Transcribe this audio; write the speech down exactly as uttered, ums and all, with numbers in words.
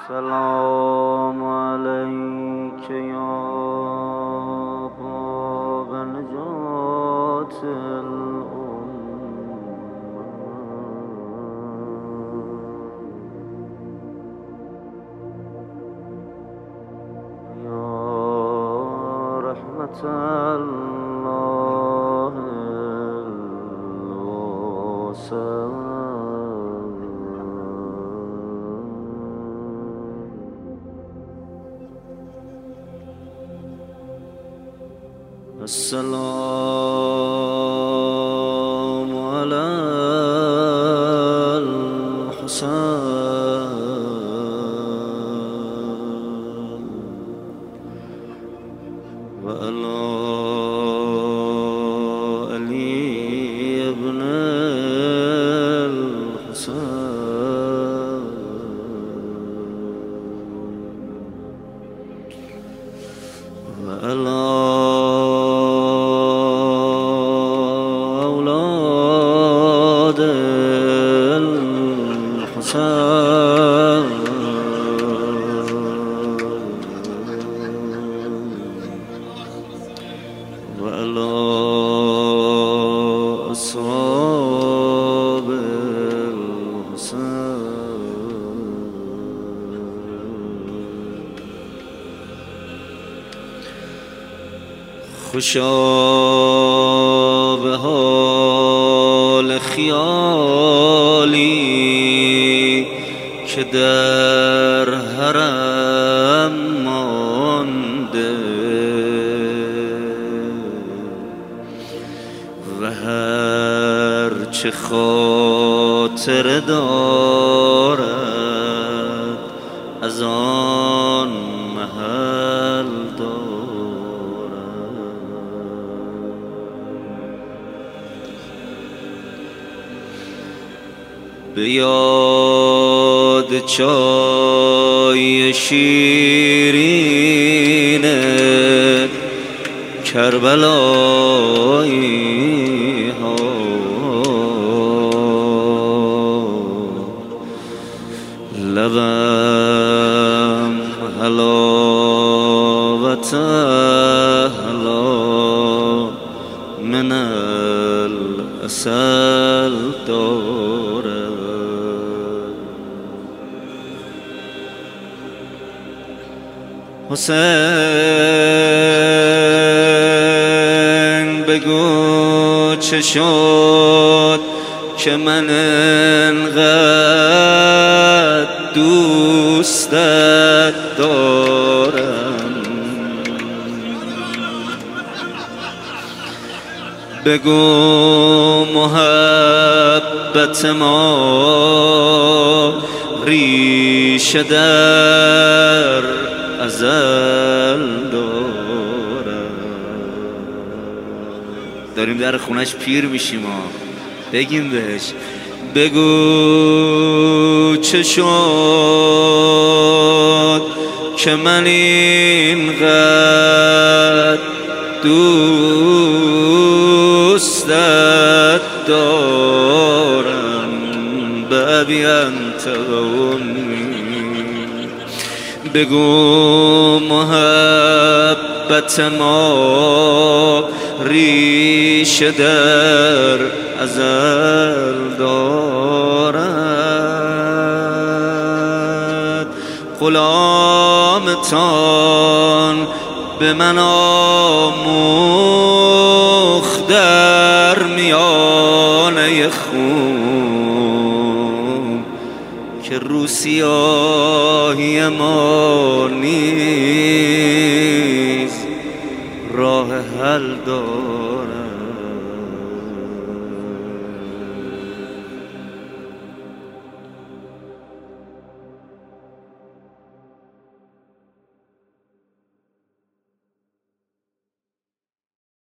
سلام علیک یا باب نجات الامه یا رحمت الله الواسعه. السلام على الحسين وعلى علي بن الحسين وعلى وعلى أصحاب الحسين. خوشا به حال خیالی که در حرم مانده و هر چه خاطر دارد از آن محل دارد. به یاد چای شیرین کربلایی ها لبم حلاوت احلا من العسل دارد. حسین بگو چه شد که من انقدر دوستت دارم. بگو محبت ما ریشه در ازل دارم. داریم در خونش پیر میشیم ها، بگیم بهش. بگو چه شد که من اینقدر دوستت دارم. بابی انت و امی. بگو محبت ما ریشه در ازل دارد. غلامتان به من آموخت در میانه خون که روسیاهی ما نیز راه حل دارد.